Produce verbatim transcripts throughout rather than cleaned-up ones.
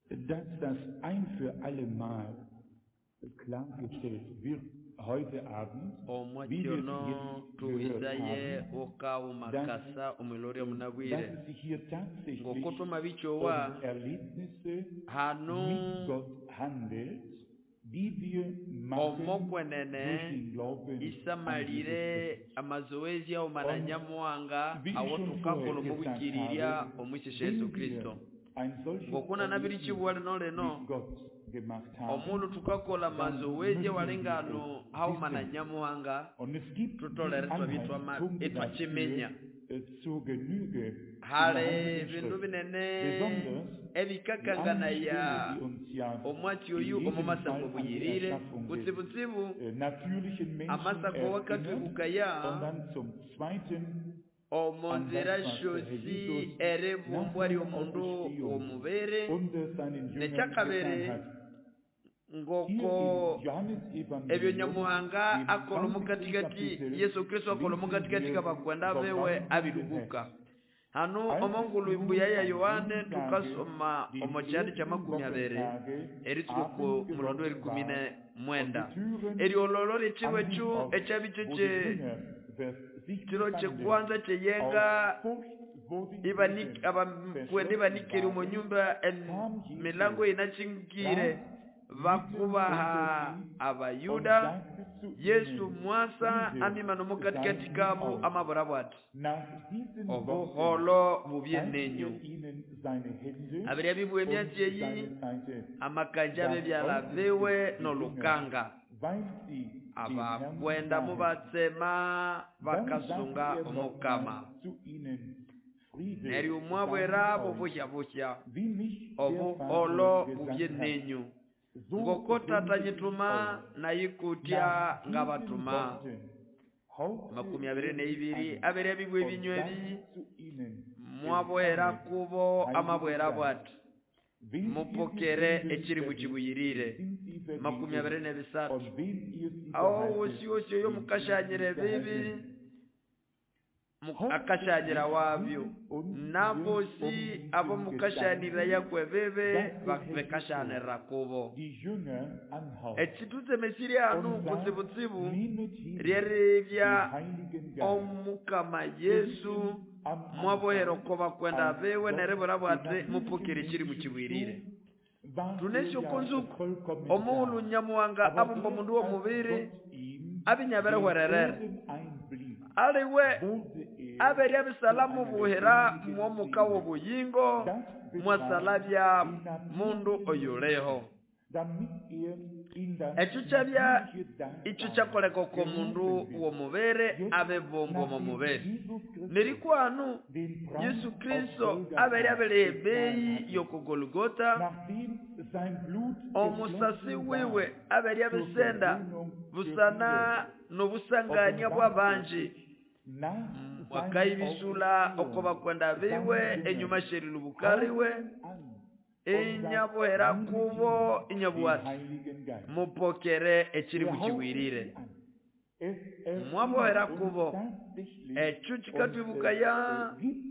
dass das ein für alle Mal klargestellt wird heute Abend, wie wir es jetzt gehört haben, dass, dass es sich hier tatsächlich um Erlebnisse mit Gott handelt, die wir machen durch den Glauben an Jesus Christus. Und wie ich schon vorher gesagt habe, wenn wir ein solches Erlebnis mit Gott gemacht haben, dann müssen wir es wissen. Und es gibt die Anhaltspunkte dafür äh, zur Genüge in der Heiligen Schrift. Besonders die eine Stelle, die uns ja in jedem Fall an die Erschaffung des äh, natürlichen Menschen erinnert, und dann zum Zweiten an das, was der Herr Jesus nach seiner Auferstehung unter seinen Jüngern getan hat. ngoko ebyo nyamuhanga akolo mukatikati Yesu Kristo akolo mukatikati kabakwenda bewe abiruguka hano omongulu imbuya ya Yohane tukasoma omochari cha makumi abiri erituko mulondo eri kumine mwenda eri ololori chiwe chu echabicheche chiro che kwanza cheyenga ibanik abakwende banikeri mu nyumba milango inachingire vakubaha abayuda Yesu mwasa amimano mukatikati kabo amaborabwati obuholo bubyenenyu abiri abibwe byatyeyi amakajabe byalabewe nolukanga abakwenda mubatsema bakasunga omukama neri umwabwera bubuhya buhya obuholo bubyenenyu ngoko tata nyituma na yikutya ngabatuma makumi abiri n'ibiri abiri abibwe binywebi mwabwera kubo amabwera bwati mupokere ekiri mu kibuyirire makumi abiri n'ebisatu aho wosi wosi yo mukashanyire bibi akashanyira wabyo nabosi abo mukashanira yakwe bebe bakashanira kubo ekituze mesiri anu kuzibuzibu ryerevya omukama Yesu mwabohero ko bakwenda bewe nerebora bwate mupokere kiri mu kibwirire tunesho konzuko omulu nyamuwanga abumba mundu wo mubiri abinyabere hwererere aliwe aberi abisalamu buhera mwo mukawo buyingo mwasalabya mundu oyuleho ekyo kyabya icyo cyakoleka ko mundu wo mubere abe bombo mu mubere nerikwanu Yesu Kristo aberi abelebeyi yoko Golgota omusasi wiwe aberi abisenda busana nobusanganya bw'abanje wakayibisula okoba kwenda biwe enyuma sheri lubukaliwe inyabohera kubo inyabuwati mupokere ekiri mu kiwirire mwabohera kubo ekyo kikatwibukaya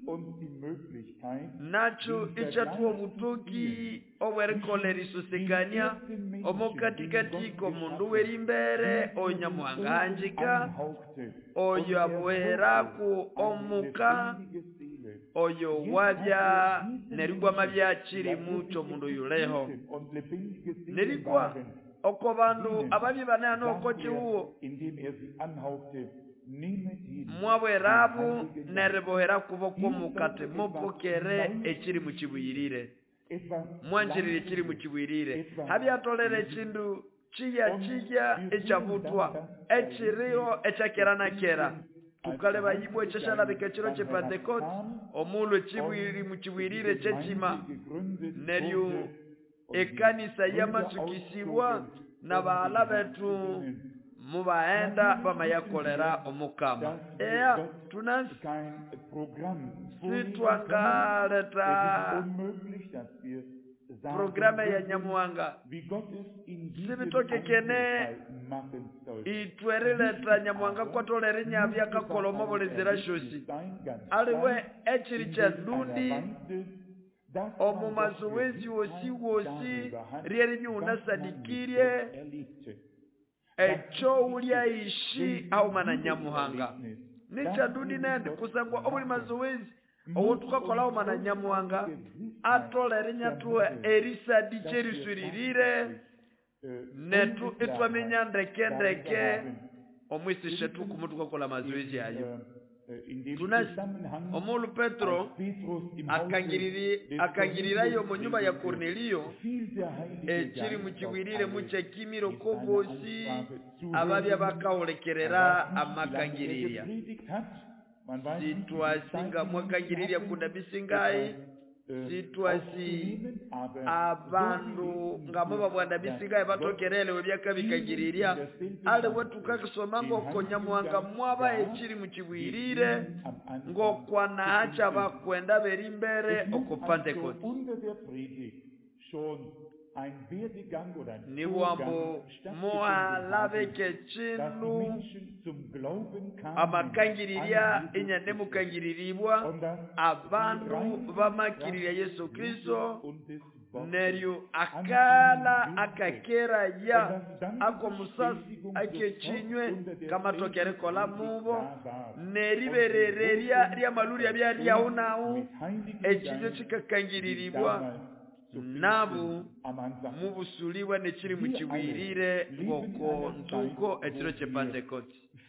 nacho ichatuwa butuki obwerekolera isusikanya omukatikati komundu werimbere onyamuhanganjika oyo aboheraku omuka oyo wabya nerigwa mabya kiri mucho mundu yuleho nerigwa oko bandu ababi banana oko chiwo mwabwerabu nerebohera kubo komukate mupokere ekiri mu kibuyirire mwanjirire ekiri mu kibuyirire habyatolera ekindu chiya chiya echabutwa ekiriyo echakerana kera tukaleba yibwe chashalabika kiro che Pentecost omulu ekibwiri mu kibwirire chechima neryo ekanisa yamasukisibwa na baala betu mubaenda bamayakolera omukama eya tunasi sitwangaleta programa ya nyamuwanga sibitokekene itwerileta nyamuwanga kwatolera nyabya kakolomo bolezera shosi aliwe ekiri kya dundi omu mazoezi wosi wosi ryeri byunasadikirie echo ulyaishi au mana nyamuhanga nichadudi nende kusangwa obuli mazoezi owo tukakola mana nyamuhanga atolere nyatuwe erisadi cheriswiririre netu itwamenya ndeke ndeke omwisishe tu kumutukakola mazoezi ayo tunasi omulu Petro akangiriri akangirirayo mu nyumba ya Kornelio ekiri mu kigwirire mu kyekimiro kobosi ababya bakaolekerera amakangiriria sitwasinga mwakangiriria kuna bisingai sitwasi abandu ngamo babwanda bisingai batokerele webyakabikangiriria ale wetukakisoma ngoko nyamuhanga mwaba ekiri mu kibwirire ngokwana hacha bakwenda beri mbere oko Pentecost ni wambo moalabe kechindu amakangiriria inyane mukangiriribwa abantu bamakiriria Yesu Kristo neryo akala akakera ya ako musasi akechinywe kama tokere kola mubo neriberereria ria maluri abya lyaunau ekinyo kikakangiriribwa nabu mubusuliwa nekiri mu kibwirire ngoko ntuko ekiro kye Pentecost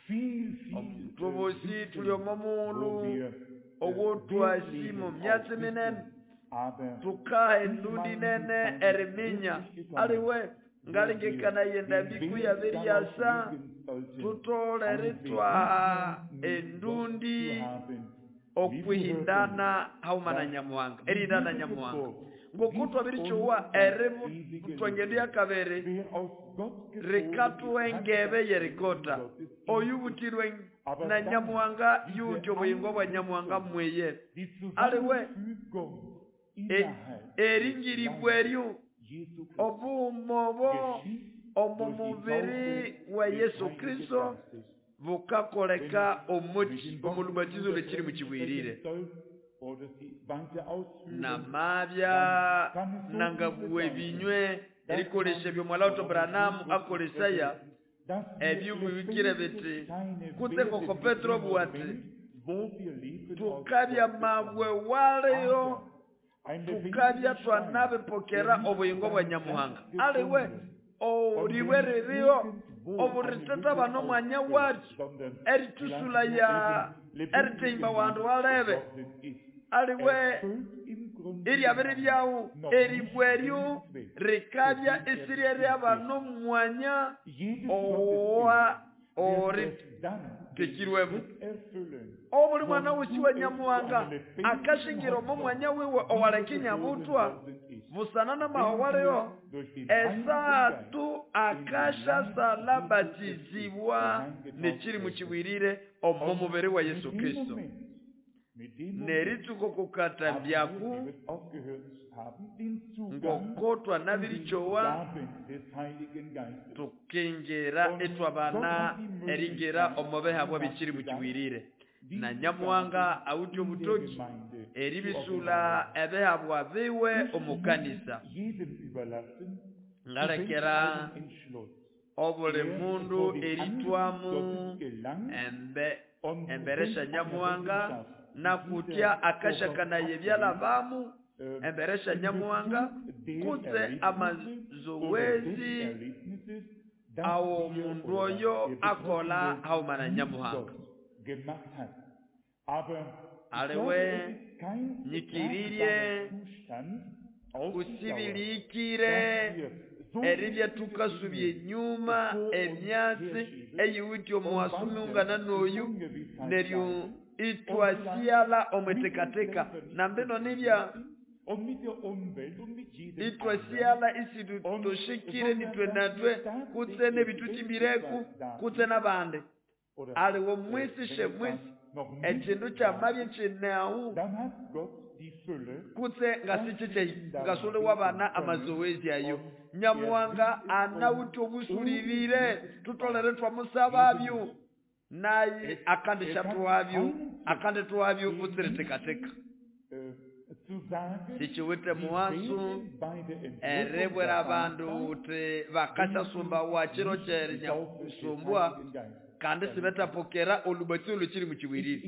tubosi tuliomo mulu owo twasi mu myatsi minene tukahe ndudi nene eriminya aliwe ngalingekana yenda biku ya veriasa tutolere twa endundi okwihindana haumana nyamuhanga erindana nyamuhanga ngokutwa birichowa erebu twangende yakabere rekatu engebe yerikota oyubutirwe na nyamuhanga yutyo buyingo bwa nyamuhanga mweye aliwe eringiri bweryo obumobo omumubiri wa Yesu Kristo bukakoleka omuti omulubatizo lekiri mu kibwirire na mabya nangabuwe binywe erikolesha byo mwalauto Branham akolesaya ebyo bibikire biti kute koko Petro buwati tukabya mabwe waleyo tukabya twanabe pokera obuyingo bwa nyamuhanga aliwe oriwererio oburitata bano mwanya wati eritusula ya eritimba wandu walebe aliwe iri abiri byawo eribweryo rikabya isirere abano mwanya owa ori tekirwebu obuli mwana wisi wa nyamuhanga akashingira mu mwanya wiwe owalekinya butwa busanana mahowaleyo esatu akasha salabatizibwa nekiri mu kibwirire omu mubiri wa Yesu Kristo nerituko kukata byaku ngokotwa nabirichowa tukengera etwabana eringera omubeha bwa bikiri mu kibwirire na nyamuhanga awutyo butoki eribisula ebeha bwa biwe omukanisa ngalekera obule mundu eritwamu embe emberesha nyamuhanga na kutya akashakana yebyala bamu emberesha nyamuhanga kutse amazowezi awo mundu oyo akola haumana nyamuhanga aliwe nyikiririe usibilikire eribya tukasubye nyuma emyasi eyiwiti omuwasumi ungana n'oyu neryo itwasiala omwetekateka na mbeno nibya itwasiala isi tutoshikire nitwenatwe kutse nebitutibireku kutse nabande aliwo mwisishe mwisi ekindu kyamabye kinawu kutse ngasichiche ngasole wabana amazowezi ayo nyamuhanga anawuti obusulirire tutolere twamusababyo naye akandisha tuwabyo akande tuwabyo kutsiretekateka sichiwite muwasu erebwera abandu uti bakashasumba wa chiro cherinya kusumbwa kandi sibetapokera olubatsi olukiri mukiwirire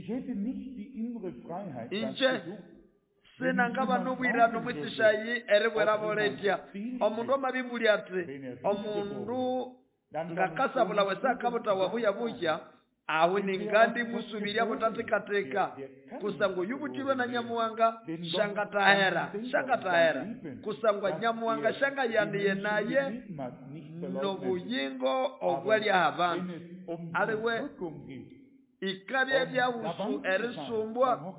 inche sina ngaba nobwirano mwisishayi erebwera boletya omundu omabibuli ati omundu ngakasabula wesa kabuta wabuya buya aho ningandi musubiria botatekateka kusango yubutirwe na nyamuwanga shanga tahera shanga tahera kusangwa nyamuwanga shanga yandiye naye nobuyingo ogwali abantu aliwe ikabya byawusu erisumbwa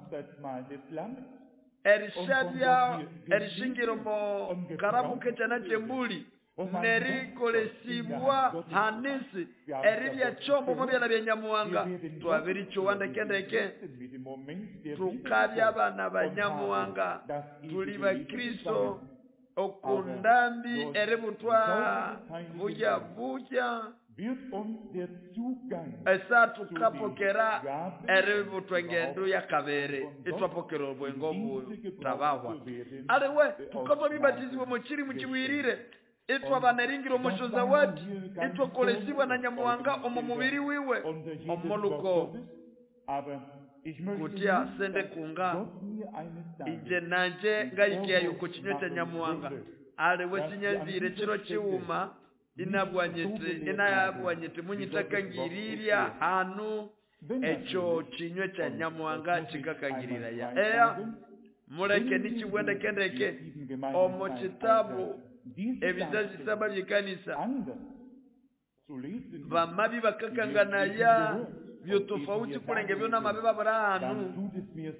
erishabya erishingiro mo karabuke cyana cyembuli nerikolesibwa hanisi eribya chombo mubya bya nyamuwanga twabiri chuwanda kendeke tukabya abana ba nyamuwanga tuli ba Kristo okundambi erebutwa buja buja esa tukapokera erebutwa ngendo ya kabere itwapokera obwengo butabahwa aliwe tukozo bibatizwe mu kiri mu kiwirire itwa banaringiro musho zawadi itwa kolesibwa na nyamuwanga omu mubiri wiwe omuluko kutia sende kunga inje nanje ngayikiya yuko kinyo cya nyamuwanga aliwe kinyazire kiro kiwuma inabwanyete inayabwanyete munyitakangiriria hanu echo kinyo cya nyamuwanga kikakangirira ya eya muleke nikibwende kendeke omu kitabu ebizazi saba byekanisa bamabi bakakanganaya byo tofauti kulenge byo na mabeba barahanu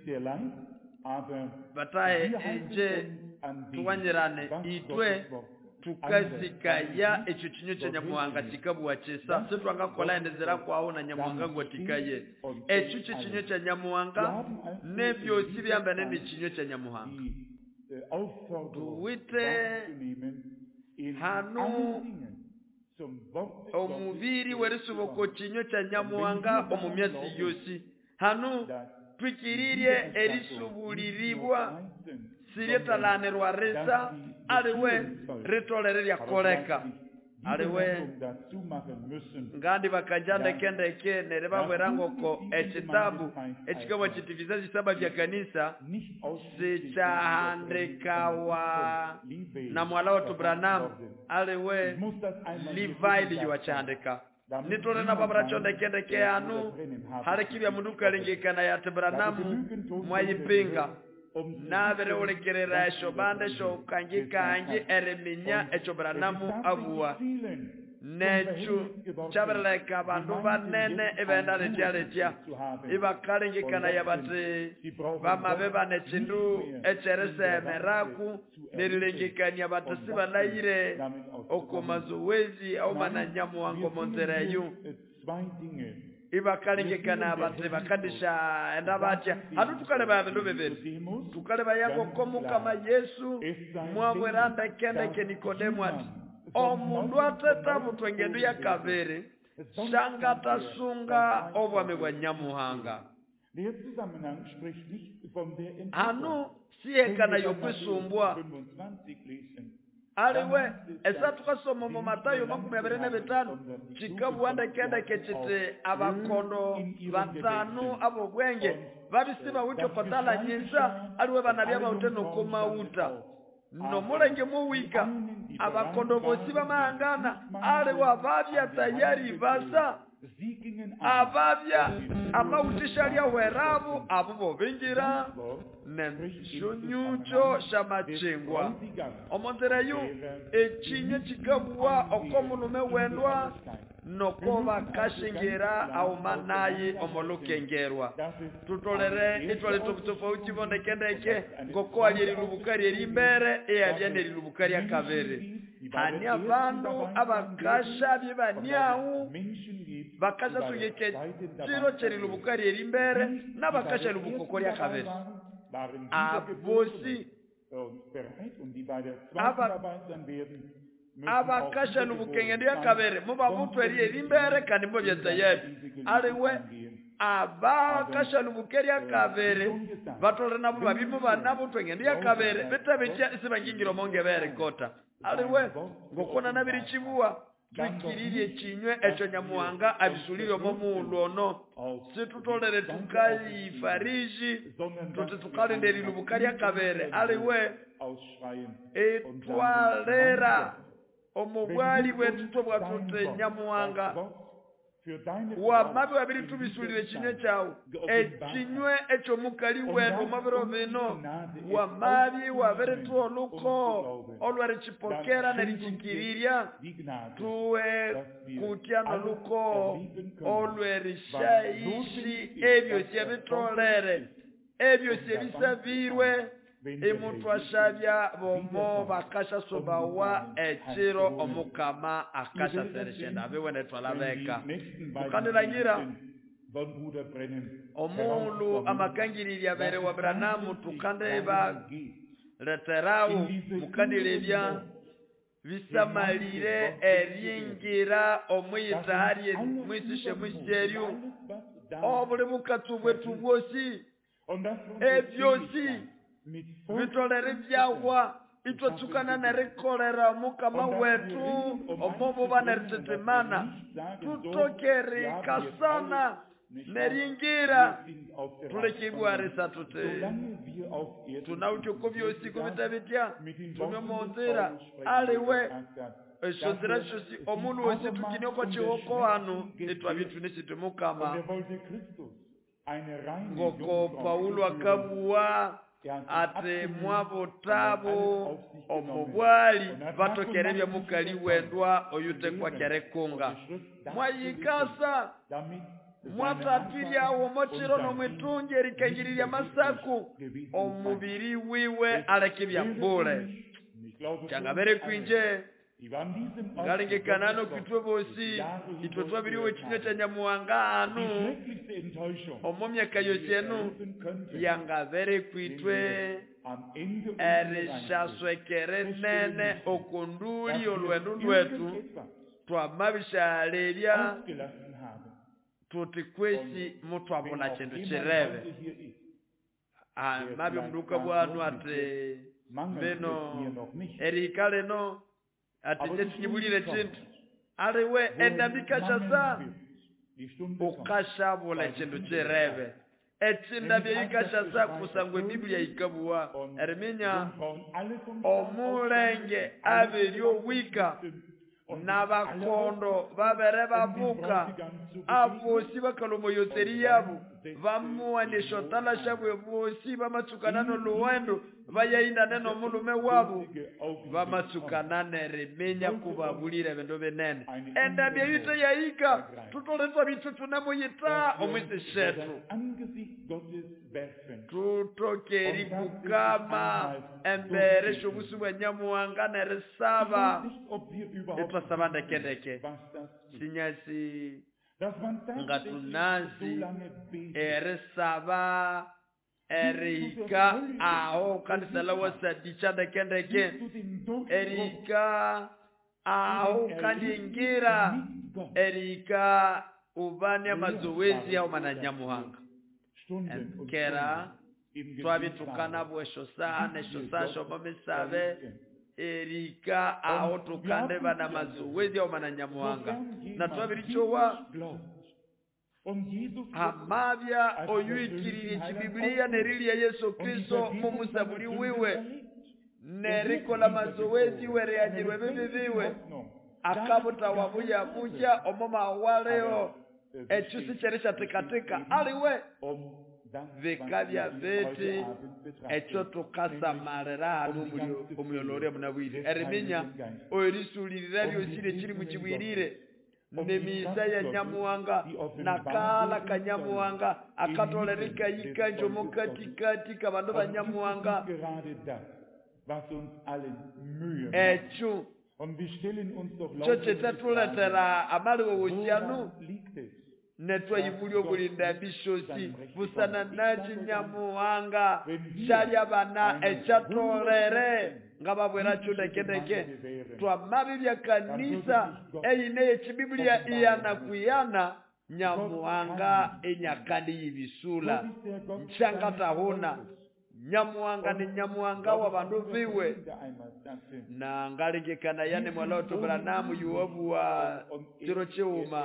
bataye enje tuwanyirane itwe tukazikaya ekyo kinyo cya nyamuwanga kikabuwa kyesa setwanga kola endezera kwaho na nyamuwanga ngo tikaye ekyo kinyo cya nyamuwanga nebyo sibyambane ne kinyo cya nyamuwanga tuwite hanu omubiri werisuboko kinyo cya nyamuwanga omumyasi yosi hanu twikiririe erisubulirirwa siretalanirwa resa aliwe ritolere lya koleka aliwe ngandi bakajanda kendeke nerebabwerangoko ekitabu ekikaba kiti vizazi saba vya kanisa sichahandikawa na mwala wa Branham aliwe Levi liwachahandika nitole na babra chonde kendeke anu harekibya munduka lingikana ya Branham mwayipinga nabere olekerera esho bande sho kangikangi ereminya echo Branham abuwa nechu chaberleka bandu banene ebenda letya ibakalengekana yabate bamabe banechindu echerese meraku nerilengekanya batasi banayire okomazoezi au mananyamuwango montereyu ibakalengekana abate bakadisha enda batya hatu tukaleba bindu bibiri tukaleba yako komu kama Yesu mwabweranda kendeke Nikodemu ati omundu ateta mutwengedu ya kabere shanga tasunga obwame bwa nyamuhanga hanu siyekana yokwisumbwa aliwe esa tukasoma mu Matayo makumi abiri na bitano kikabuwanda kendeke kiti abakondo batanu abogwenge babisiba wito patala nyinsa aliwe banabya bawuteno komauta no mulenge muwika abakondo bosi bamangana aliwe ababya tayari basa ababya amautisha lya werabu abubo bingira nenshunyucho shamachingwa omontereyu ekinye kikabuwa okomulume wendwa nokoba kashingira au manayi omolukengerwa tutolere itwale tofauti bonde kendeke ngoko alirubukari erimbere eyabya nerilubukari akabere hani abandu abakasha bibaniahu bakasha tugeke kiro cherilubukari erimbere nabakasha lubukokori akabere abosi aba abakasha lubukengende yakabere muba butu eri erimbere kandi mbo byatayebi aliwe aba kashalubukeri akabere batole nabo babimu banabo twengendi akabere betabetia isibangingiro monge bere kota aliwe ngokona nabiri chibuwa twikirire chinywe echo nyamuhanga abisulire mu mundu ono situtolere tukai fariji tuti tukalenderi lubukari akabere aliwe etwalera omubwali wetu tobwa tute nyamuhanga wa mabi wabiri tubisulire chinywe chao echinywe echo mukali wenu mabiro bino wa mabi wabere tuoluko olwari chipokera na lichikiriria tuwe kutiano luko olwari shaishi ebyo siebitolere ebyo siebisabirwe emuntu ashabya bomo bakasha sobawa echiro omukama akasha sereshenda abewe netwalabeka tukandirangira omulu amakangirira bere wa Branamu tukandeba leterau mukandilebya bisamalire eryingira omuyitahari mwisishe mwisheryu obule bukatubwe tubwosi ebyosi vitolere byawa itwatukana nerikolera mukama wetu omobo baneritetemana tutokeri kasana neringira tulekibwarisa tute tunauchoko byosi kubitabitia tumemonzera aliwe eshozera shosi omunu wese tukinyoko chihoko hano etwabitu nesitumukama ngoko Paulo akabuwa ate mwabo tabo omubwali batokerebya mukali wendwa oyute kwa kerekunga mwayikasa mwatatiria womochiro no mwitunge rikangirira masaku omubiri wiwe alekebya bure changabere kwinje ngalinge kanano kitwe bosi kitwe twabiriwe kinyo cha nyamuhanga anu omomya kayosenu yangavere kwitwe erishaswekere nene okunduli olwendo lwetu twamabishalerya tutikwesi mutwabona chindu chirebe mabi mduka bwanu ate beno erikale no ati chibulire chintu aliwe endabikashasa ukashabula chintu chirebe echinda byikashasa kusangwe Biblia ikabuwa eriminya omulenge abelyo wika n'abakondo babere babuka abosi bakalomo yoteri yabo bamuwanisho tala shabwe bosi bamatukanano luwendo bayinda neno mulume wabo bamatukanane remenya kubabulira bendo benene enda byito yaika tutoleza bitu tunamuyita omwise shetu tutokeri kukama embere shobusubwa nyamuhanga neresaba etwasaba ndekendeke sinyasi ngatunazi eresaba erika aho kanisa la wasadicha ndekendeke erika aho kandingira erika ubane mazoezi au mananyamuhanga kera twabitukana bwesho sana esho sasho bamesabe erika aho tukande bana mazoezi au mananyamuhanga na twabirichowa amabya oyuikirire chibiblia nerili ya Yesu Kristo mumusabuli wiwe nerikola mazoezi were yajirwe bibibiwe akabuta wabuya buja omoma waleo echusi cheresha tekatika aliwe vikabya veti echo tukasa marera anu omuyolore munabwire eriminya oyirisulirira byosire kiri mu kibwirire nemisa ya nyamuhanga nakala kanyamuhanga akatolereka yikanjo mokatikati kabando banyamuhanga echo choche tatuletera amali wowosyanu netwa yibulyo bulinda bishosi busana nachi nyamuhanga chalya bana echatolere ngababwera chudekendeke twa mabi bya kanisa eyine yechibiblia iyana kuyana Nyamuhanga enyakandi yibisula. Nchanga tahona. Nyamuhanga ni Nyamuhanga wa bandu viwe. Na ngaligekana yane mwalao Branham yuwabu wa chiro cheuma.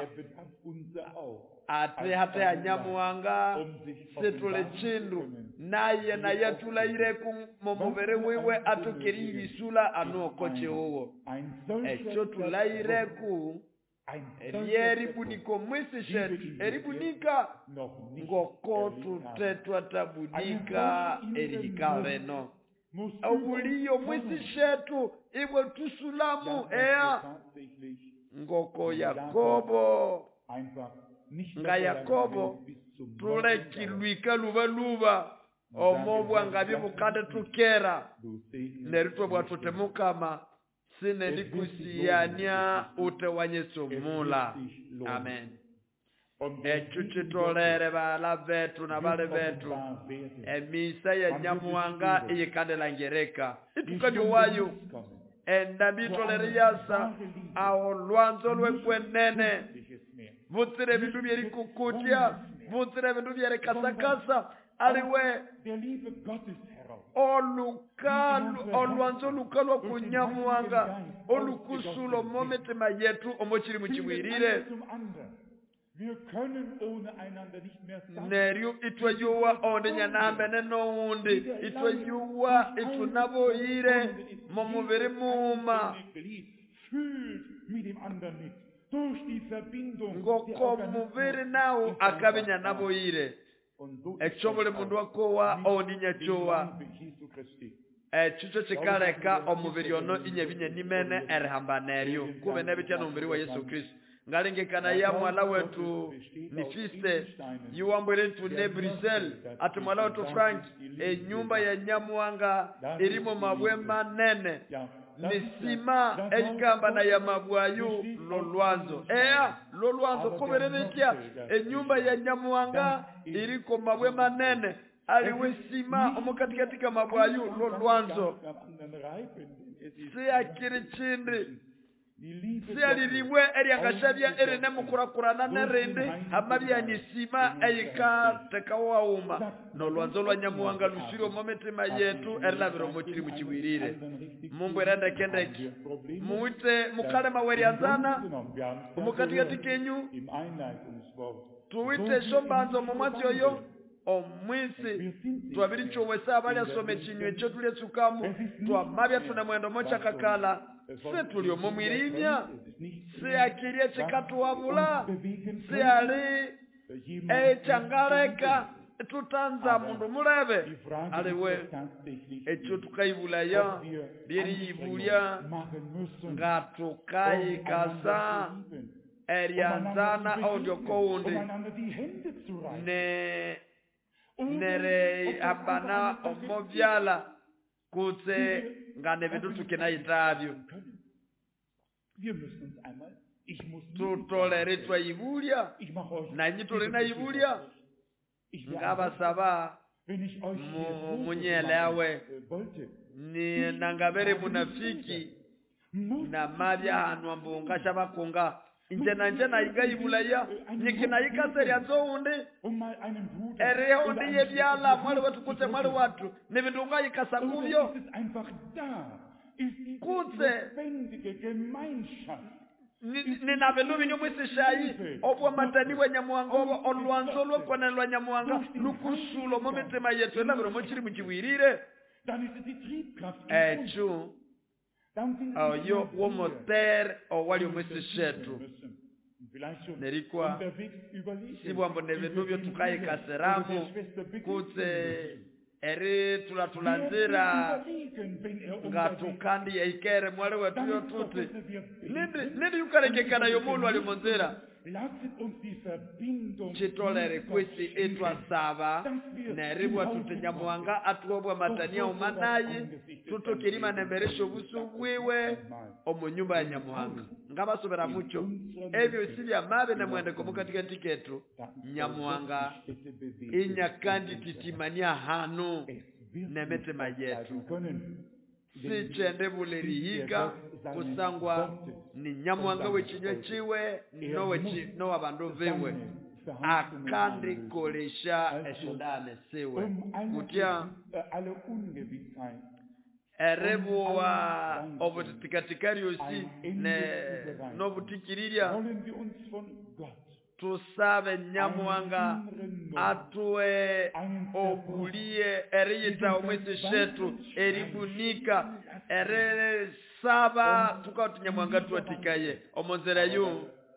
Ate hate ya Nyamuhanga setule chindu. Naye na yatula ireku momuvere wewe atukiri ibisula anuokoche uwo. Echo tula ireku Eribuniko mwisi shetu. Eribunika ngoko tutetwa tabudika erikareno. Auliyo mwisi shetu iwe tusulamu ea. Ngoko Yakobo. Nga Yakobo tuleki luika luba luba. Omobwa ngabi mukade tukera. Nerito bwa tutemukama. Sine likusiania utewanyesho mula. Amen. Echuchitolere bala vetu na bale vetu. Emisa ya Nyamuhanga iyikandela ngereka. Itukadi wayo. Endabitolere yasa. Ao luanzo lwekwenene. Vutire vitu vyeri kukutia. Vutire vitu vyeri kasakasa. Aliwe. Olukalu, oluanzo lukalu kunyamuanga, olukusulo momete mayetu omochiri muchiwirire. Nerio itwayuwa onde nyanambe neno undi, itwayuwa itunaboire momuvere muma. Ngoko muvere nao akabinya naboire. Echobole mundu wakowa ondi nyachowa. Echucho chikareka omubiri ono inyebinya nimene erhambanerio. Kube nebitya nomubiri wa Yesu Kristo. Ngalinge kana ya mwala wetu nifiste. Yuwambwele tu ne Brussels. Ati mwala wetu Frank. E nyumba ya Nyamuhanga irimo mabwema nene. Nisima eikamba na ya mabwayu lolwanzo. Ea lolwanzo kubere bitya. E nyumba ya Nyamuhanga iriko mabwema nene. Aliwe sima omukatika mabwayu lolwanzo. Si akiri chindi. Si aliriwe eri angashabia eri nemukura kurana nerende. Hamabia nisima eika tekawa uma. Nolwanzo lwa Nyamuhanga lusiro momete mayetu erla viro mochiri muchiwirire. Mungu erenda kendeki. Muite mukale maweri anzana. Umukatika tikenyu. Tuwite shombanzo momati oyo. Omwisi tuabiri chowesa abali asome chinywe echo tule tsukamu tuamabya tuna mwendo mocha kakala se tulio momwirinya se akirie chikatu wabula se ali e changareka tutanza mundu mulebe aliwe echo tukaibulaya biri ibulya ngatukai kasa erianzana audio koundi ne nere abana omovyala kutse ngane vitu tukina itavyo tutolere twa ibulia na nyitole na ibulia ngaba saba munyelewe ni nangabere munafiki na mabya hanu ambunga shabakunga Njena njena iga ibulaya nikina ikaseri azoundi ere undi yebyala mwali watu kutse mwali watu nibindunga ikasakuvyo kutse nina velu vinyo mwisi shayi obwa matani wa Nyamuhanga obo olwanzo lwa kwana lwa Nyamuhanga lukusulo mometema yetu ela viro mochiri mchiwirire echu au yo womoter o wali mwisi shetu nerikwa sibwambo nevenuvyo tukaye kaseramu kutse eri tulatulanzira nga tukandi ya ikere mwale wetu yo tuti nindi nindi yukarekekana yomulu wali monzira chitolere kwisi etwa saba neribwa tuti Nyamuhanga atuobwa matania umanayi tutokirima nemeresho busu bwiwe omunyumba ya Nyamuhanga ngaba sobera mucho ebyo sibya mabe na mwende komukatika tiketu Nyamuhanga inya kandi titimania hanu nemete mayetu si chende bulerihiga kusangwa ni nyamuhanga w'ekinywa chiwe nowe chi no abandu bewe akandi kolesha eshondane sewe kutya erebuwa obutikatikari osi ne nobutikiriria tusabe nyamuhanga atue okulie eriyita omwezi shetu eribunika ere saba tukauti nyamuhanga tuatikaye omonzera yu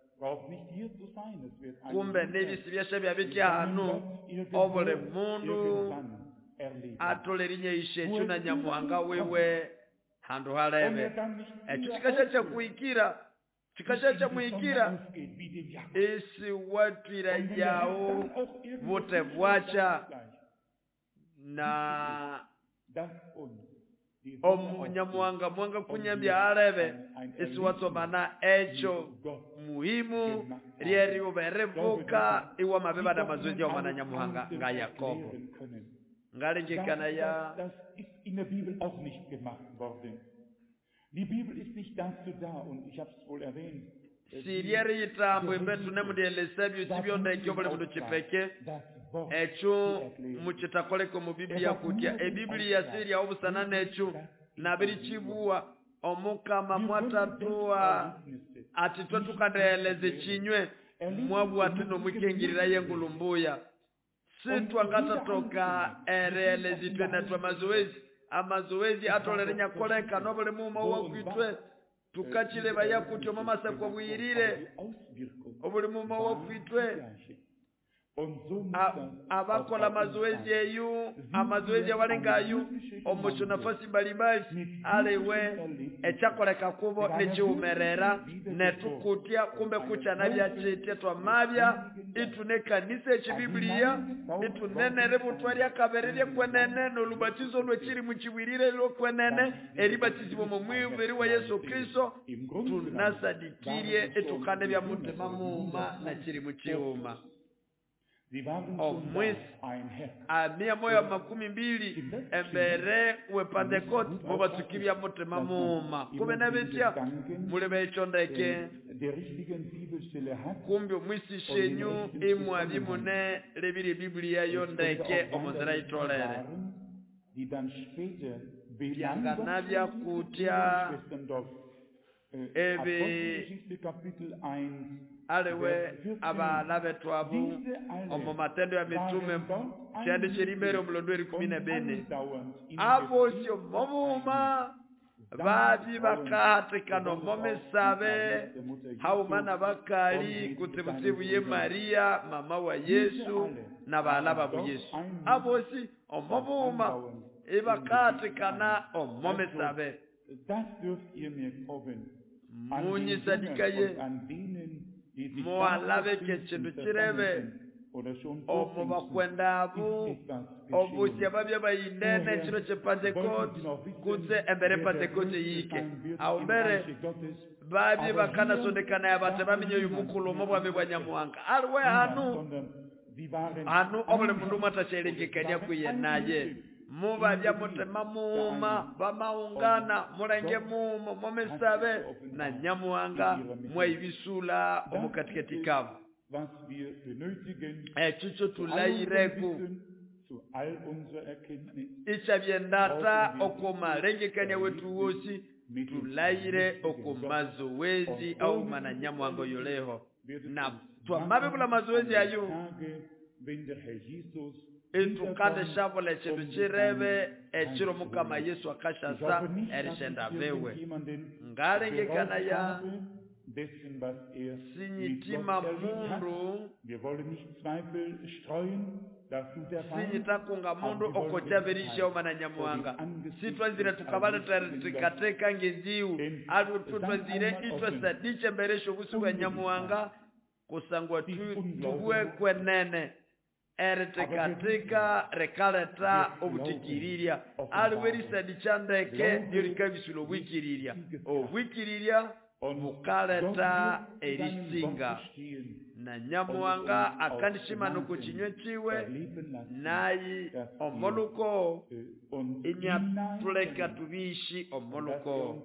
kumbe nebisi byasha byabitya hanu obule mundu atolerinye ishechu na nyamuhanga wewe handu halebe echo chikasha cha kuikira chikasha cha muikira isi watira yao vote bwacha na omu nyamuhanga mwanga kunyambia halebe isi watomana echo muhimu rieri uberevuka iwa mabeba na mazoezi ya umana nyamuhanga nga Yakobo ngalingikana ya das ist in der Bibel auch nicht gemacht worden. Die Bibel ist nicht dazu da und ich habe es wohl erwähnt. Sirieri itambo imbetu nemudielesebyo sibionda ikyobole mundu chipeke echo muchitakoleko mu Biblia kutya ebiblia Siria obusana necho nabiri chibuwa omukama mwatatua atitwe tukadeleze chinywe mwabu atino mwikengirira yengulumbuya situ angata toka erele zitwe na twa mazoezi amazoezi atolerenya koleka nobole muma wo kwitwe tukachile baya kutyo mama sa kwa bwirire obole muma wo kwitwe abakola mazoezi eyu amazoezi awalengayu omosho nafasi mbalimbali alewe echakoleka kubo nechiumerera netukutya kumbe kucha nabya chete twa mabya itune kanisa echibiblia itunenere butwali akaberere kwenene no lubatizo lwechiri muchibwirire lo kwenene eribatizo mu mwibiri wa Yesu Kristo tunasadikirie etukane bya mutima muma na chiri muchiuma omwezi amia moya makumi mbili embere we Pentecost mubatukibya mutima muma kube nabetya mulebe echondeke kumbi omwisi shenyu imwali mune lebiri Biblia yondeke omonzera itolere byanganabya kutya ebe alewe abana betu abu omu matendo ya mitume kyandi kiribere omulondweri kumi na bene abo sio momuma babi bakahatikano momesabe haumana bakali kutebutebu ye Maria mama wa Yesu na balaba bu Yesu abo si omomuma ibakahatikana omomesabe munyi sadikaye mualabe kechindu chirebe omu bakwendabu obusya babya bayinene chiro che Pentecost kutse embere Pentecost yike au mbere babi bakana sondekana yabate baminyo yumukulu mubwami bwa nyamuhanga alwe hanu hanu obule mundu matachelengekanya kuye naye muba bya mutema muma bamaungana mulenge mumo momesabe na nyamuhanga mwayibisula omukatikati kavu echucho tulayireku ichabyendata okomalengekanya wetu wosi tulayire okomazoezi au mana nyamuhanga yoleho na twamabibula mazoezi ayu etukande shabole chindu chirebe echiro mukama Yesu akashasa erishenda vewe ngalengekana ya sinyitima mundu sinyitakunga mundu okochaberisha omana nyamuhanga sitwanzire tukabala tukateka ngeziu atu tutwanzire itwa sadiche mberesho busu bwa nyamuhanga kusangwa tuwe kwenene eretekatika rekaleta obutikiriria aliwerisa dichandeke ndirikabisulo bwikiriria obwikiriria bukaleta erisinga na Nyamuhanga akandishima nukuchinywe chiwe nayi omoluko inyatuleka tubishi omoluko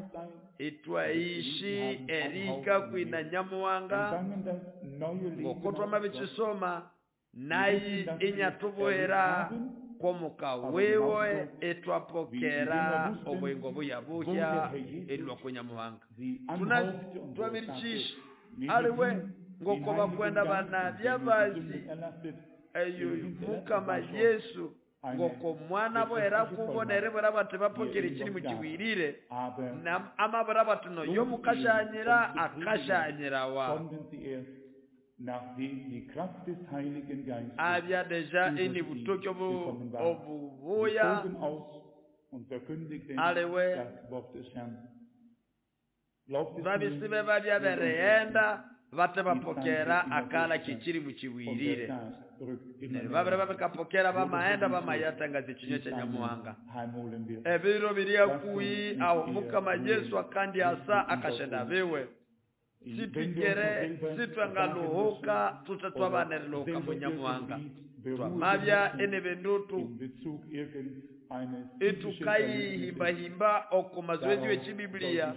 itwaishi erika kwina Nyamuhanga ngokotwa mabichisoma nayi inyatubuhera komuka wewe etwapokera obwengo buyabuya elwa kwa Nyamuhanga tuna twabirichishi aliwe ngoko bakwenda bana byabazi ayo mukama Yesu ngoko mwana bo era kubonere bara bate bapokera ikiri mu kiwirire na amabara batuno yo mukashanyira akashanyira wa nachdem die Kraft des Heiligen Geistes abia deja ini butoke obubuya und verkündigt das Wort des Herrn. babisibe babya berenda bate bapokera akala kikiri mu kiwirire babere babekapokera bamaenda bamayatangaza ikinyo cya Nyamuhanga ebiro biriya kuyi aho mukama Yesu akandi asa akashenda bewe situkere sitwangaluhuka tutatwabaneluhuka mu Nyamuhanga twamabya enebendutu etukai himba himba okumazoezi w'ekibiblia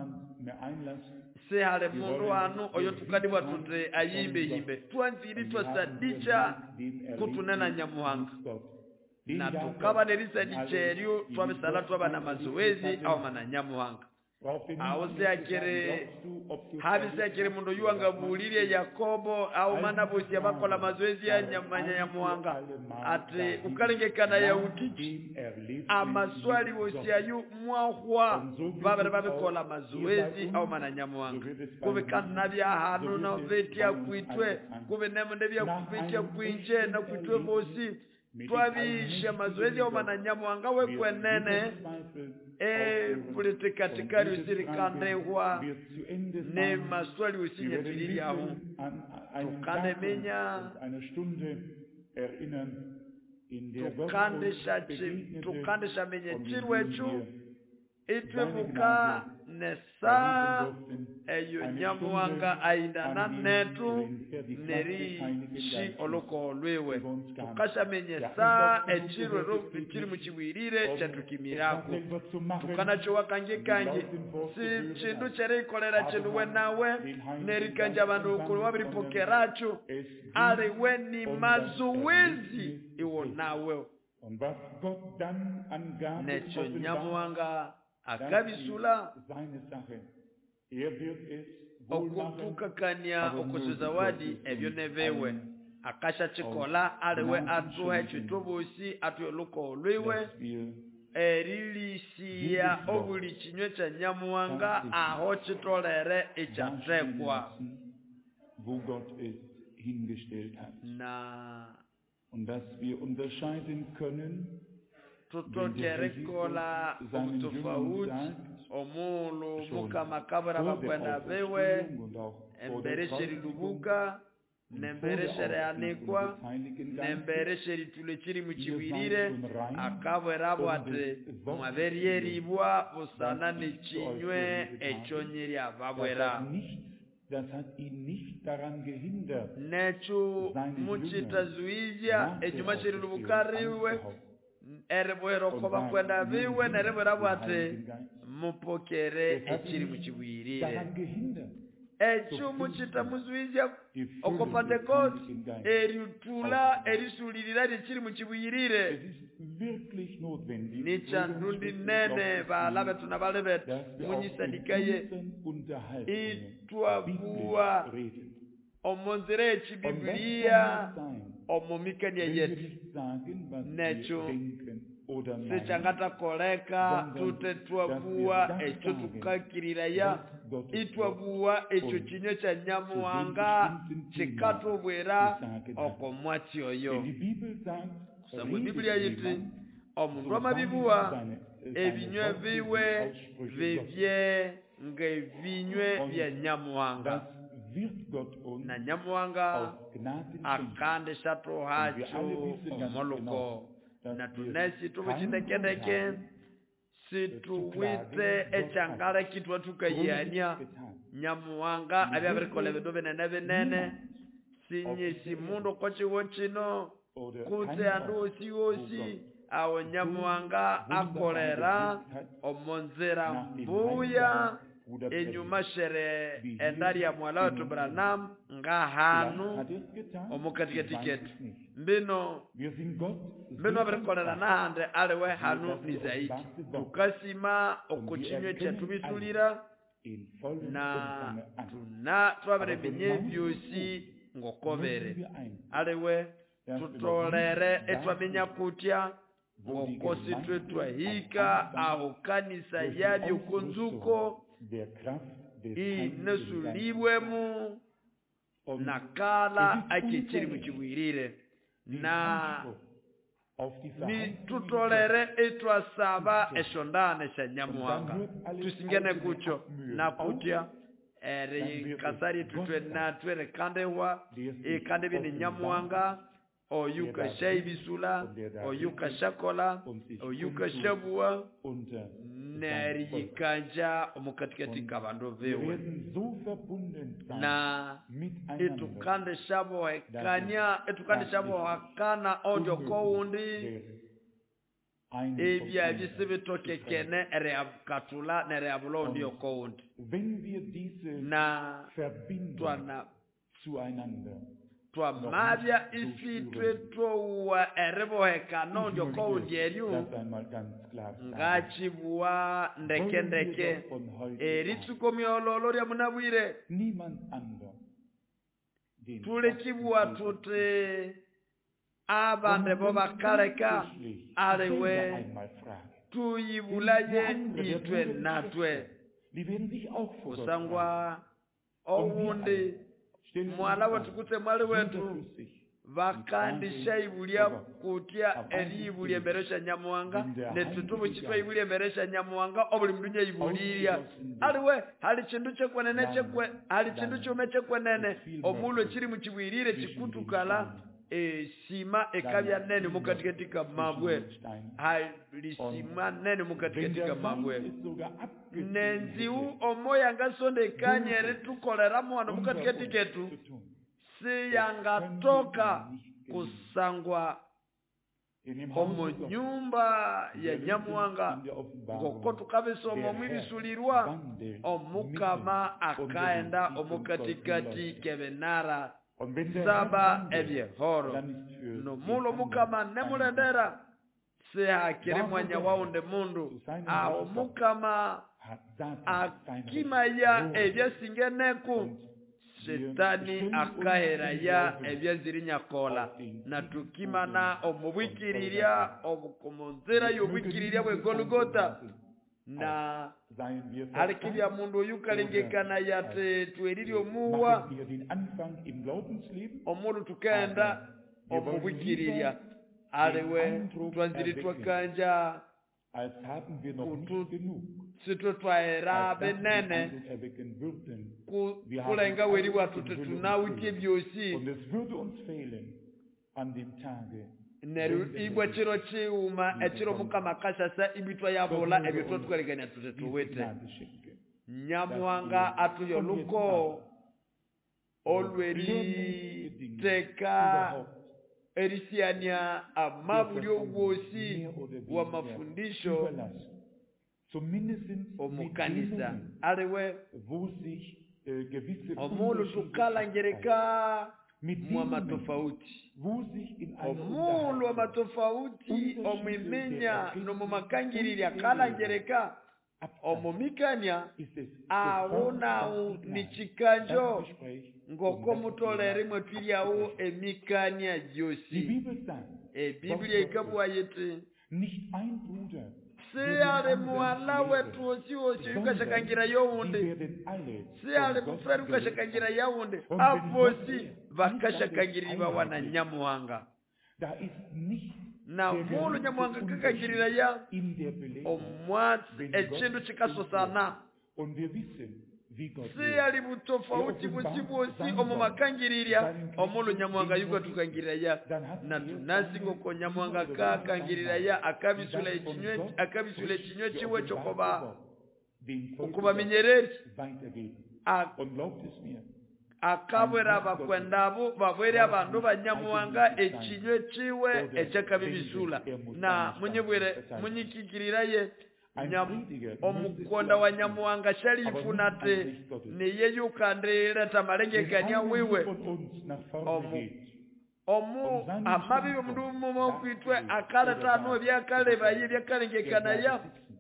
se hale mundu wanu oyo tukadibwa tute ayimbe himbe twanziri twasadicha kutunena Nyamuhanga na tukaba nerisa dicheryo twabisala twabana mazoezi au mana Nyamuhanga awose akere habise akere mundu yuanga bulire Yakobo au mana bosi abakola mazoezi ya nyamanya ya Nyamuhanga ate ukalengekana ya utiki amaswali bosi ayu mwahwa babere babikola mazoezi au mana Nyamuhanga kube kana bya hanu na vetia kuitwe kube nemunde bya kufikia kuinje na kuitwe bosi twabisha mazoezi au mana Nyamuhanga we kwenene e politika tikari usirikandehwa ne maswali usinyatiri yahu tukane menya tukandesha tukandesha menye chirwechu itwebuka nesa eyo Nyamuhanga aindana netu neri shi oloko olwewe tukasha menye saa echirwe rofu chiri muchiwirire chatukimirako tukana chowa kange kange si chindu chere kolera chindu wenawe neri kanja bandu ukulu wabiri pokeracho ale weni mazuwezi iwo nawe necho Nyamuhanga akabisula okutukakania okuzawadi ebyo nevewe akasha chikola aliwe atuhe chitobosi atuyoluko olwiwe erilisiya obuli kinywe kya Nyamuhanga aho kitolere echatrekwa na und dass wir unterscheiden können tutokerekola omutofauti omulu mukama kabara bakwenda bewe emberesheri lubuga nembereshere anikwa nembereshere tule kiri mu kiwirire akabwerabo ate mwaberieribwa busana n'ikinywe ecyonyeri ababwera Das hat ihn nicht daran gehindert, nechu muchitazuizya echumashiri lubukariwe erebwero koba kwenda biwe nerebwera bwate mupokere ekiri mu kiwirire echu muchitamuzuizya okopate koti eritula erisulirira ekiri mu kiwirire nicha ndundi nene balabe tunabalebe munyisadikaye itwabuwa omonzere ekibiblia omumikania yetu necho sechangata koleka tute twabuwa echo tukakiriraya itwabuwa echo kinyo kya Nyamuhanga kikatubwera okomwati oyo kusangwa Biblia yiti omundu amabibuwa ebinywe biwe bibye ngebinywe bya Nyamuhanga na Nyamuhanga akande shato hacho omoluko na tunesi tubuchindekendeke situwite echangala kitwa tukayania nyamuwanga abyabirikola bindu binene binene sinyisi mundu kochiwo chino kutse andu osi osi awo nyamuwanga akolera omonzera mbuya enyuma shere endari ya mwala wetu Branham nga hanu omukatikati ketu mbino mbino abirikolera nahande aliwe hanu ni zaidi tukasima okuchinywe chetu bisulira na tuna twabiremenye byosi ngokobere aliwe tutolere etwamenya kutya ngokosi twetwahika aho kanisa yabyo kunzuko inesulibwemu na kala akikiri mukibwirire na ni tutolere etwasaba eshondane sha nyamuwanga tusingene kucho na kutya eri kasari tutwe na twere kandewa ikande bini nyamuwanga oyuka shaibisula oyuka shakola oyuka shabua neri yikanja omukatikati kabandu vewe na etukande shabo ekanya etukande shabo hakana onjo koundi ebya bisibitoke kene ere abkatula nere abulondi yokoundi na twana twa mabya ifitwe towa ereboheka nonjo koundi eryu ngachibwa ndeke ndeke eritsukomyololo lya munabwire tulekibwa tute abande bo bakaleka aliwe tuyibulaye itwe natwe kusangwa owundi mwala wetu kutse mwali wetu vakandisha ibulya kutya eribulya emberesha nyamuwanga netutubu chitwa ibulya emberesha nyamuwanga obuli mdunya ibulya aliwe hali chindu chekwenene chekwe hali chindu chome chekwenene omulo chiri mukibwirire chikutukala e sima ekabya nene mukatika mabwe hali sima nene mukatika mabwe nenziu omoya ngasonde kanyere tukolera mwana mukatika ketu si yangatoka kusangwa omu nyumba ya nyamuwanga ngoko tukabisomo mwibisulirwa omukama akaenda omukatikati kebenara saba ebyehoro nomulo mukama nemulendera si hakiri mwanya waunde mundu aho mukama akimaya ebyasingeneku Shetani akaheraya ebyazirinya kola na tukimana omubwikiriria obukomonzera yobwikiriria bwe Golgotha na alikibya mundu yukalengekana yate tweriri omuwa omundu tukenda omubwikiriria aliwe twanziri twakanja sitwe twaera benene kulenga weri watu tunawike byosi neru igwa chiro chiuma echiro mukama kasasa ibitwa yabola ebyo tukaleganya tutetuwete nyamuwanga atuyoluko olweri teka erisiania amabulyo wosi wa mafundisho omukanisa aliwe omulu tukalangereka mwa matofauti omulu wa matofauti omwimenya nomumakangirira kalangereka omumikanya awonawo ni chikanjo ngoko mutolere mwetwiryawo emikanya gyosi ebiblia ikabwa yete siyale muwala wetu osi osi yukashakangira yowunde siyale mufere ukashakangira yawunde avosi vakashakangirira wana nyamuwanga na mulu nyamuwanga kakangirira ya omwatsi echindu chikasosana si ali butofauti busibuosi omu makangiriria omulu Nyamuhanga yuko tukangirira na tunasi ngoko Nyamuhanga kakangirira akabisula ekinywe akabisula ekinywe kiwe chokoba okuba minyereri akabwera abakwendabo babwere abantu banyamuhanga ekinywe kiwe ekyakabibisula na munyibwere munyikikirira ye omukonda wa Nyamuhanga shalifuna te niye yukandira tamalengekanya wiwe omu omu amabi omundu mumo kwitwe akala tano byakale baye byakalengekana ya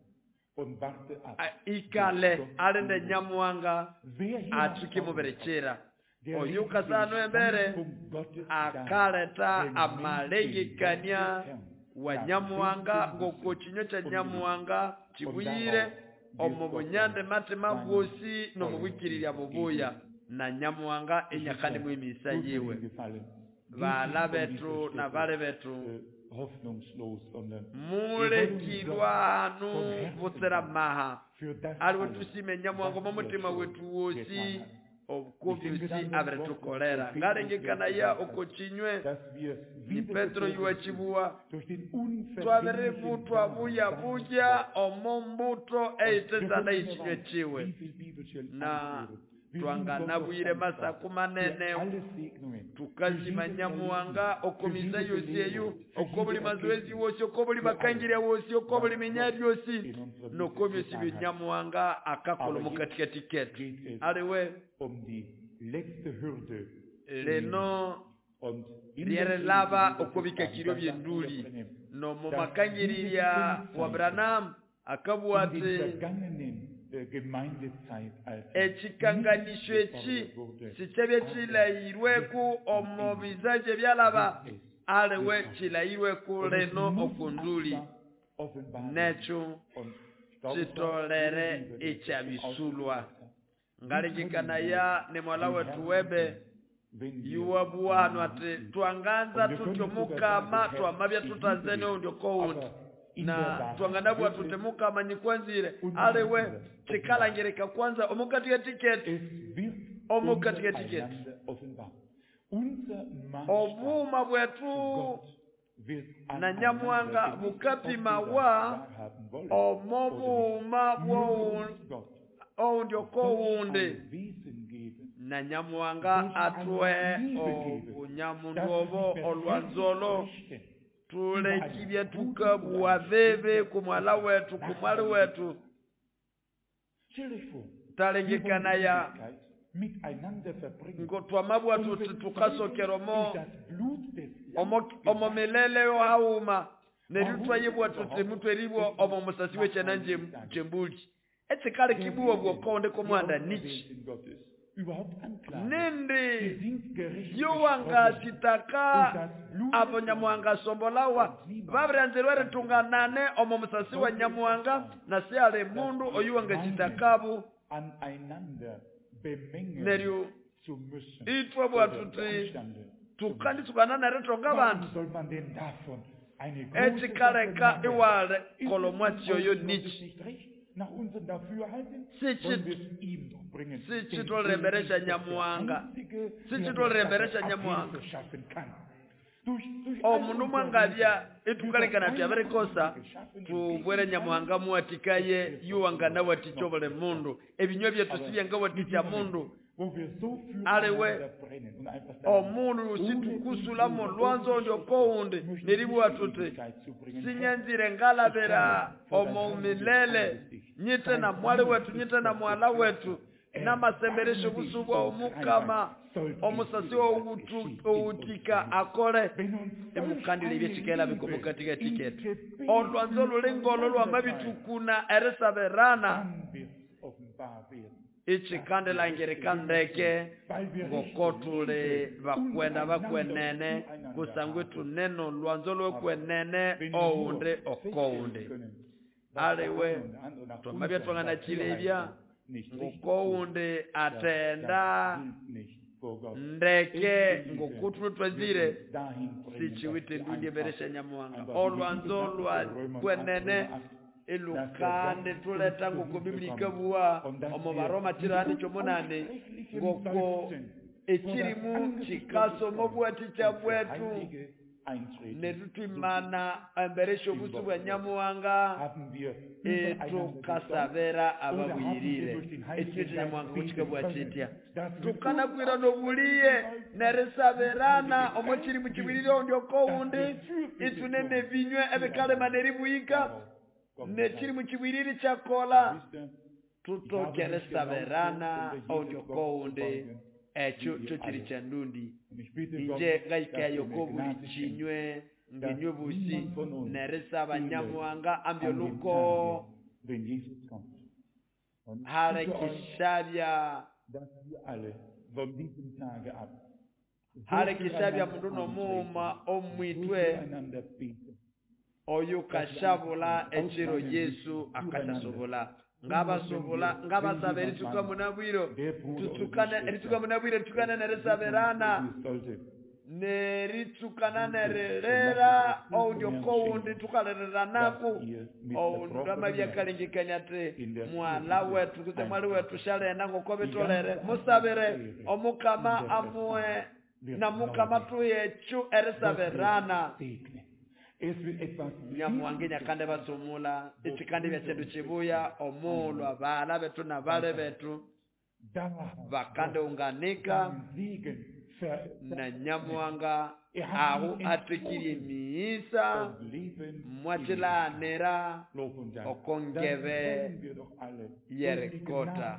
ikale alende Nyamuhanga atuki muberekera oyuka sano embere akaleta amalengekanya wa Nyamuhanga ngoko kinyo kya Nyamuhanga kibuyire omu bunyande matema bwosi no mubikirira bubuya na Nyamuhanga enyakani mwimisa yewe bala betu na bale betu mule kilwanu butera maha aliwo tusime Nyamuhanga mu mutima wetu wosi obukobyusi aberetukolera ngalengekana ya okokinywe ni Petro yuwachibuwa twabere butu abuya buja omombuto eitezana ikinywe chiwe na twangana bwire masaku manene tukazima Nyamuhanga okomisa yosi eyo okobuli mazoezi wosi okobuli bakangirya wosi okobuli minyari yosi nokobyosi bya Nyamuhanga akakola mukatikati ketu aliwe leno liere lava okubika kiryo byenduli no mu makangirya wa Branham akabuwate ekikanganisho eki sikyebye kilayirweku omu bizaje byalaba aliwe kilayirweku leno okunduli nekyo kitolere ekyabisulwa ngalegekana ne mwala wetu webe yuwabuwanu ati twanganza tutyo mukama twamabya tutazene ndio koundi na twanganabu atute mukama nyikwanzire aliwe kikalangirika kwanza omukatika tiketi omukatika tiketi obuma bwetu na Nyamuhanga bukapima wa omobuma bwoundi okoundi na Nyamuhanga atwe obunyamundu obo olwanzolo tulekibye tukabuwa veve kumwala wetu kumwali wetu talengekana ya ngo twamabwa tukasokeromo omo melele yo hauma nerutwa yibwa tutemutwe ribwo omo musasi wechenanje jembuli etsikale kibuwa bwokonde komwanda nichi nende yuwanga sitaka abo Nyamuhanga sombolawa babranzerwere tunganane omo musasi wa Nyamuhanga na siale mundu oyuwanga sitakabu neryo itwa bwatuti tukandi tukanana retonga bantu etikaleka iwale kolomwatio yo nichi sichi tolremberesha Nyamuhanga sichi tolremberesha Nyamuhanga omundu mwangabya etukalekana tyaberekosa tubwere Nyamuhanga muwatikaye yuwangana watichobole mundu ebinywa byetu sibyanga watitya mundu aliwe omundu situkusula mu lwanzo ndio koundi neribu atuti sinyanzire ngalabera omo milele nyite na mwali wetu nyite na mwala wetu na masemberesho busubwa omukama omusasi outika akole emukandile byekikela bikomukatika tiketu olwanzo lulengolo lwamabitukuna eresaberana ichikandela ngerekandeke ngokotule bakwenda bakwenene kusangwetu neno lwanzo lwekwenene oundi okoundi aliwe twamabya twangana chilebya ngokoundi atenda ndeke ngokutulu twazire sichiwite ndunye beresha Nyamuhanga olwanzo lwa kwenene elukande tuleta ngoko biblia ikabua omu baroma kirani kyomunane ngoko ekirimu kikaso mobwati kya bwetu netutwimana embere shobusu bwa nyamuwanga etukasabera ababuyirire ekiti nyamuwanga kuchikabwa chitya tukanakwira nobuliye neresaberana omo kirimu kibirire ndio kowundi itunene binywe ebekale maneribuyika nekirimu kibirire kyakola tutokeresaberana ondio kowundi echo cyo kiri cyandundi inje gaikayo ko buri kinywe ngenywe busi neresa abanyamuwanga ambyo luko hare kishabya hare kishabya munduno muma omwitwe oyo kashabula echiro Yesu akatasobola ngabasobola ngabasaberi tukamunabwiro tutukana eritukamunabwiro tukana neresaberana neritukana nerera audio kowundi tukalerera naku ondama byakalengekanya te mwala wetu kuze mwali wetu shalenda ngokobe tolere musabere omukama amwe na mukama tuyechu eresaberana nyamuwangenya kande basumula ichikande bya chendu chibuya omulu abana betu na bale betu bakande unganika na nyamuwanga ahu atukiri miisa mwachilanira okongebe yerekota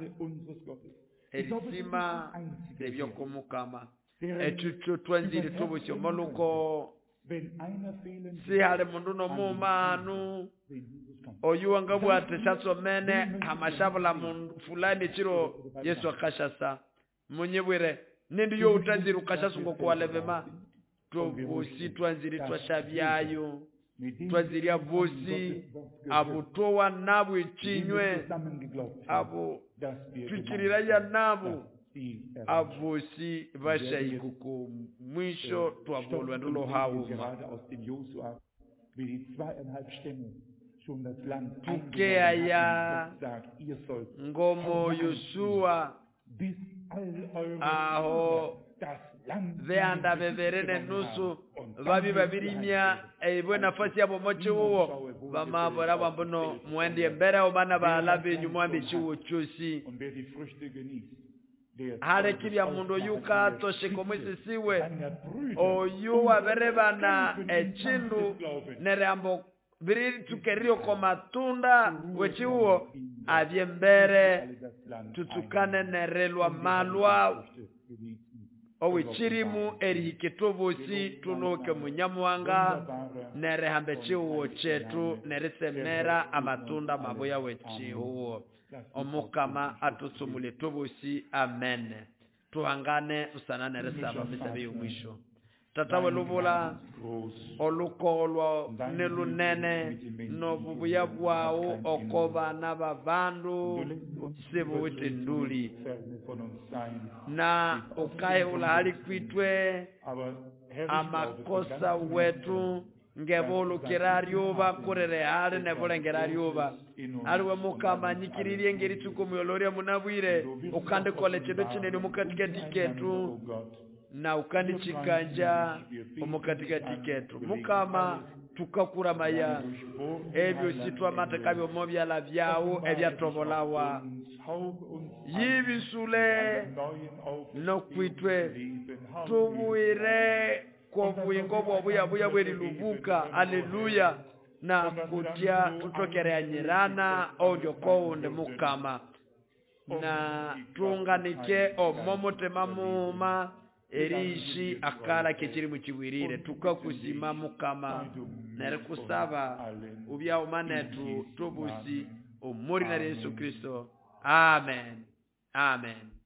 erisima ebyokumukama echuchu twanziri tubusyo moluko si hale mundu no mumanu oyuwanga bwate shatsomene amashabula mundu fulani chiro Yesu akashasa munyebwire nindi yo utanziri ukashasa ngokuwalevema tubusi twanziri twashabyayo twanziri abusi abutowa nabu ichinywe abu tukirira ya nabu abusi bashayikuku mwisho twabulwa ndulo hauma tukea ya ngomo Yosua aho veanda veverene nusu vabi babirimia ebwe nafasi yabo mochi uwo bamabora bambuno muendie mbere obana balabe nyumwambe chiwo chosi hale kibya mundu yuka toshe komwisisiwe oyuwa berebana echindu nereambo biri tukerio komatunda wechiwo avye mbere tutukane nerelwa malwa owichirimu erihiketobosi tunoke munyamuwanga nerehambe chiwo chetu neresemera amatunda maboya wechiwo omukama atutsumule tobosi amen tuhangane usanane resaba misabe yomwisho tatawe lubula olukolwa nelunene nobubuya bwawo okoba nabavandu sebo wete nduli na ukaye ulahali kwitwe amakosa wetu ngebolo kiraryoba kurere hali nebole ngeraryoba aliwe mukama nyikiririe ngeri tukumyoloria munabwire ukande kole chedo chinene mukatika tiketu na ukandi chikanja omukatika tiketu mukama tukakura maya ebyo sitwa matakabyo mobyala byawo ebyatobolawa yibisule no kwitwe tubuire kwa buyingo bwobuya buya bweli lubuka haleluya na kutia tutokere anyirana audio konde mukama na tunganike omomote mamuma erishi akala kechiri muchiwirire tukakusima mukama nerikusaba ubya umanetu tubusi omuri na Yesu Kristo amen amen.